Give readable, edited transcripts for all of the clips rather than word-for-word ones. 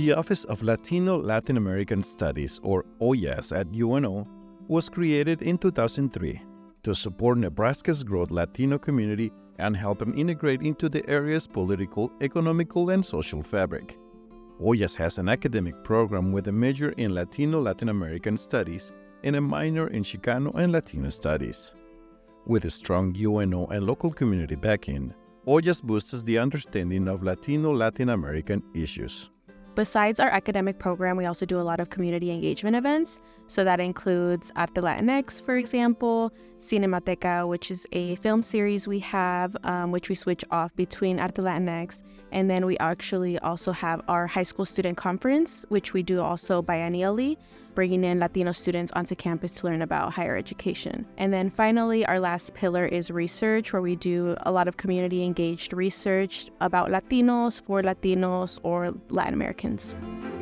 The Office of Latino Latin American Studies, or OYAS at UNO, was created in 2003 to support Nebraska's growing Latino community and help them integrate into the area's political, economical, and social fabric. OYAS has an academic program with a major in Latino Latin American Studies and a minor in Chicano and Latino Studies. With a strong UNO and local community backing, OYAS boosts the understanding of Latino Latin American issues. Besides our academic program, we also do a lot of community engagement events. So that includes Arte Latinx, for example, Cinemateca, which is a film series we have, which we switch off between Arte Latinx. And then we actually also have our high school student conference, which we do also biennially, bringing in Latino students onto campus to learn about higher education. And then finally, our last pillar is research, where we do a lot of community engaged research about Latinos, for Latinos, or Latin Americans.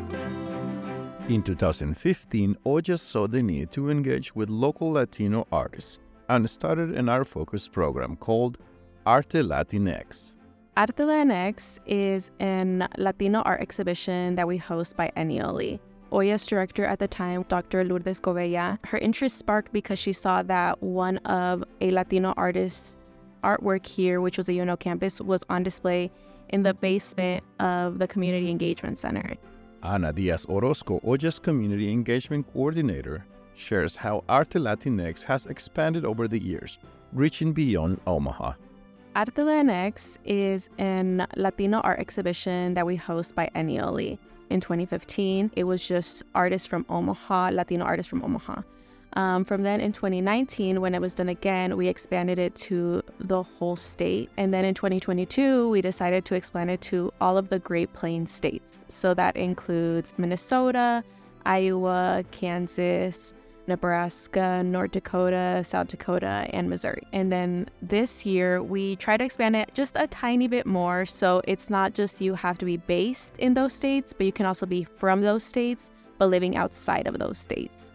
In 2015, OYAS saw the need to engage with local Latino artists and started an art-focused program called Arte Latinx. Arte Latinx is an Latino art exhibition that we host biennially. OYAS director at the time, Dr. Lourdes Gobella, her interest sparked because she saw that one of a Latino artist's artwork here, which was a UNO campus, was on display in the basement of the Community Engagement Center. Ana Diaz Orozco, OYAS Community Engagement Coordinator, shares how Arte Latinx has expanded over the years, reaching beyond Omaha. Arte Latinx is an Latino art exhibition that we host biennially. In 2015, it was just artists from Omaha, Latino artists from Omaha. From then in 2019, when it was done again, we expanded it to the whole state. And then in 2022, we decided to expand it to all of the Great Plains states. So that includes Minnesota, Iowa, Kansas, Nebraska, North Dakota, South Dakota, and Missouri. And then this year, we try to expand it just a tiny bit more. So it's not just you have to be based in those states, but you can also be from those states, but living outside of those states.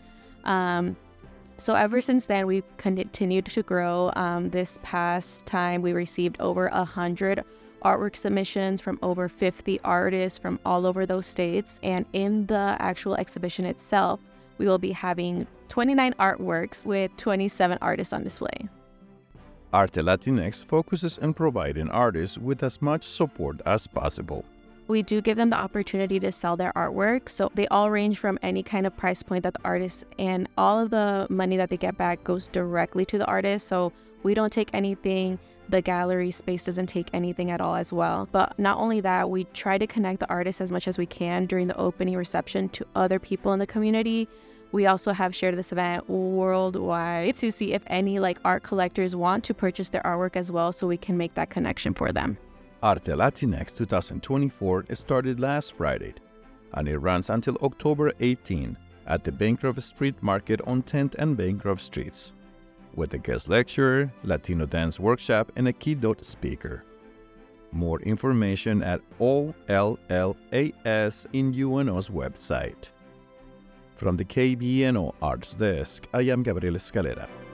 So ever since then, we've continued to grow. This past time, we received over 100 artwork submissions from over 50 artists from all over those states. And in the actual exhibition itself, we will be having 29 artworks with 27 artists on display. Arte Latinx focuses on providing artists with as much support as possible. We do give them the opportunity to sell their artwork. So they all range from any kind of price point that the artist, and all of the money that they get back goes directly to the artist. So we don't take anything. The gallery space doesn't take anything at all as well. But not only that, we try to connect the artists as much as we can during the opening reception to other people in the community. We also have shared this event worldwide to see if any art collectors want to purchase their artwork as well, so we can make that connection for them. Arte Latinx 2024 started last Friday, and it runs until October 18 at the Bancroft Street Market on 10th and Bancroft Streets, with a guest lecturer, Latino dance workshop, and a keynote speaker. More information at OLLAS in UNO's website. From the KBNO Arts Desk, I am Gabriel Escalera.